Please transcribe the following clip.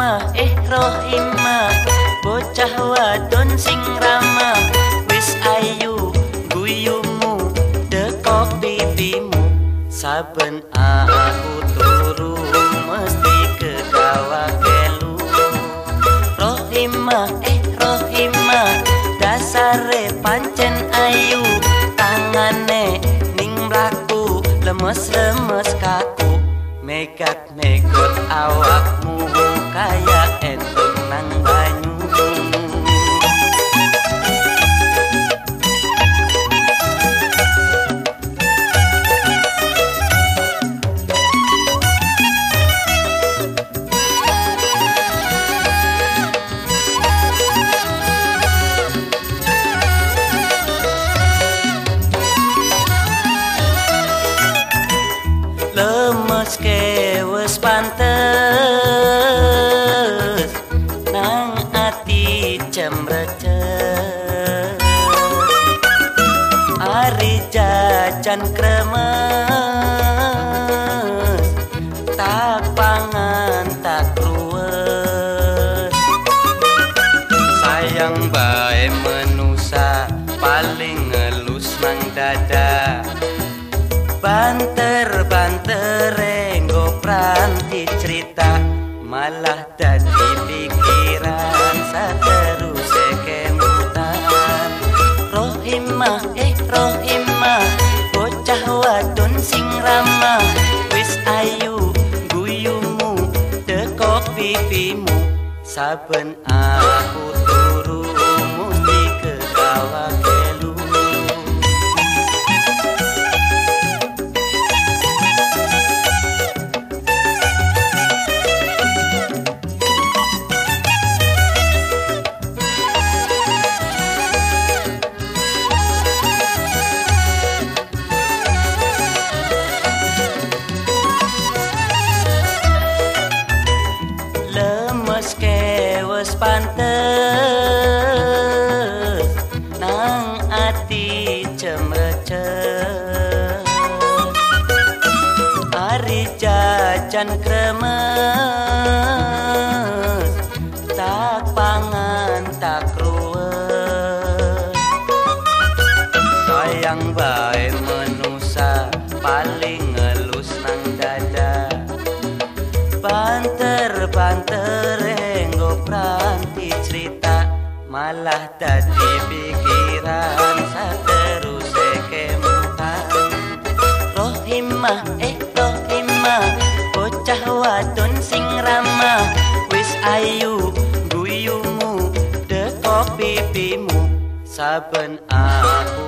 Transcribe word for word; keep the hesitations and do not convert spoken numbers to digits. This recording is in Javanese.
Rohimah, eh Rohimah, bocah wadon sing ramah, wis ayu guyumu dekok pipimu, saben aku turu mesti kedawa kelu. Rohimah, eh Rohimah, dasare pancen ayu, tangane ning mlaku lemes-lemes kaku, megat-megot awakmu kaya entong nang banyu. Lemes ke wes pantes nang ati cemrecet, ari jajan kremes tak pangan tak ruwet. Sayang bae menusa paling ngelus nang dada, banter-banter enggo pranti cerita, malah dadi pikiran sateruse kemutan. Rohimah, eh Rohimah, bocah wadon sing ramah, wis ayu guyumu dekok pipimu, saben aku turu mesti kedawa kelu. Lemes ke wes pantes nang ati cemrecet, ari jajan kremes tak pangan tak ruwet. Sayang bae menusa paling ngelus nang dada, banter-banter enggo pranti cerita, malah dadi pikiran sateruse kemutan. Rohimah, eh Rohimah, bocah wadon sing ramah, wis ayu guyumu dekok pipimu, saben aku